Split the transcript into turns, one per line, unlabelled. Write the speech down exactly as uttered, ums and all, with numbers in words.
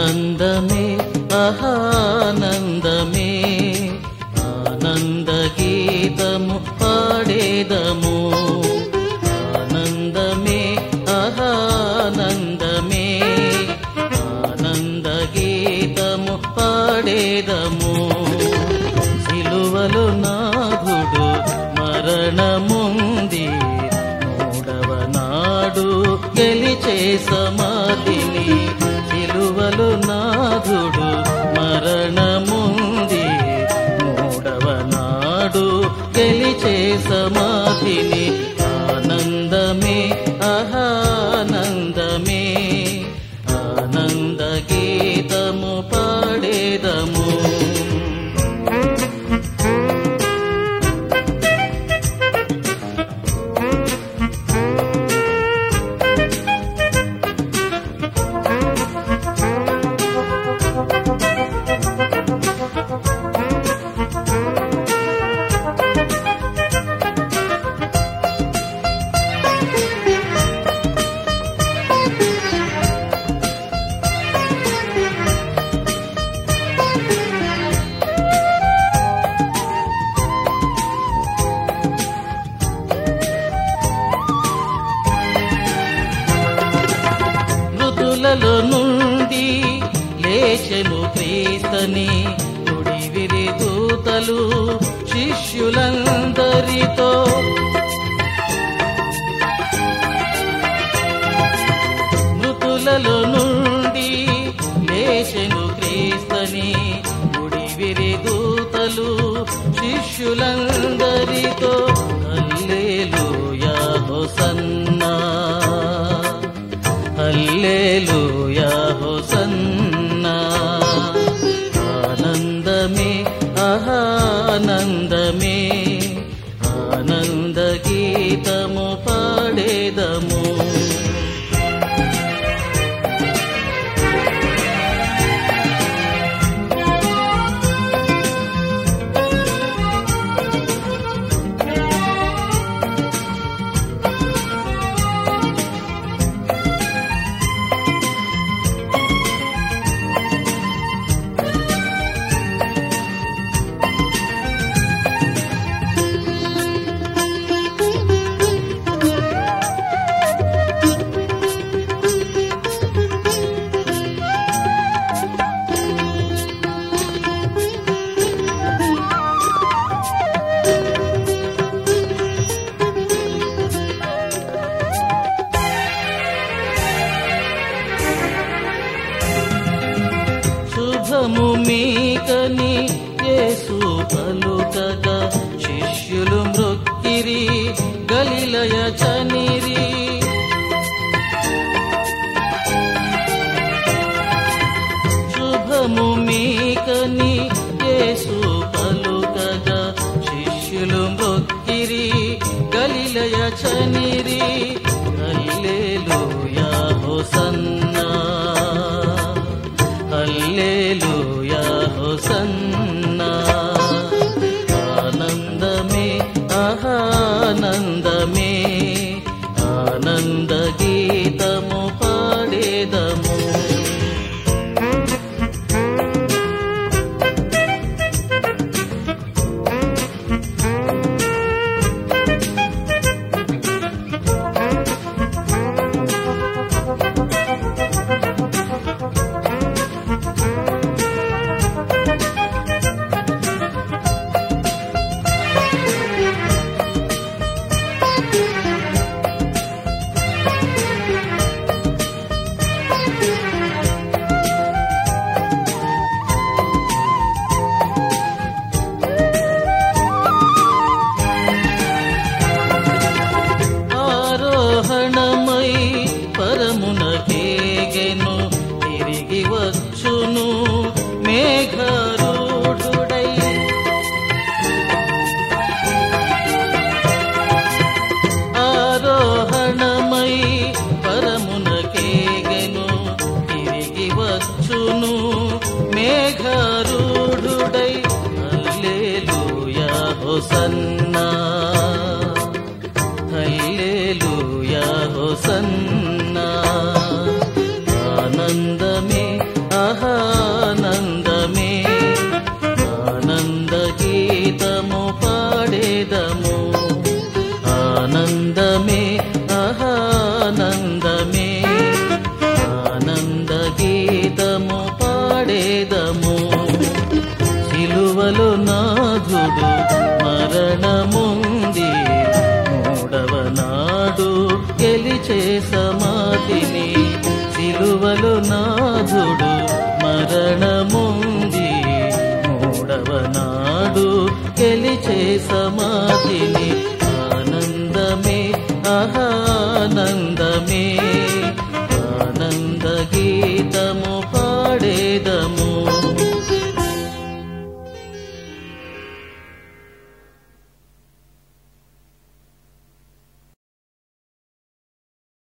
ఆనందమే ఆనందమే ఆనంద గీతము పాడేదము ఆనందమే ఆనందమే ఆనంద గీతము పాడేదము సిలువలో నాథుడు మరణముంది మూడవ నాడు గెలిచే సమాధిని సిలువలో నాథుడు మరణముంది మూడవ నాడు గెలిచే సమాధిని ఆనందమే ఆనందమే ఆనంద గీతము పాడేదము మృతులలో నుండి లేచెను క్రీస్తని నుడివిరి దూతలు శిష్యులందరితో మృతులలో నుండి లేచెను క్రీస్తని నుడివిరి దూతలు శిష్యులందరితో హల్లెలూయా హోసన్నా హల్లెలూయా హోసన్నా ఆనందమే ఆనందమే ఆనంద గీతము పాడేదము శుభము మీకని యేసు పలుకగా శిష్యులు మ్రొక్కిరి గలిలయ చనిరి శుభము మీకని యేసు పలుకగా శిష్యులు మ్రొక్కిరి గలిలయ చనిరి హల్లెలూయా హోసన్నా హల్లెలూయా హోసన్నా ఆనందమే ఆనందమే ఆనంద గీతము పాడేదము ఆరోహణమై పరమునకేగెను తిరిగి వచ్చును మేఘారూఢుడై ఆరోహణమై పరమునకేగెను తిరిగి వచ్చును మేఘారూఢుడై హల్లెలూయా హోసన్నా హల్లెలూయా హోసన్నా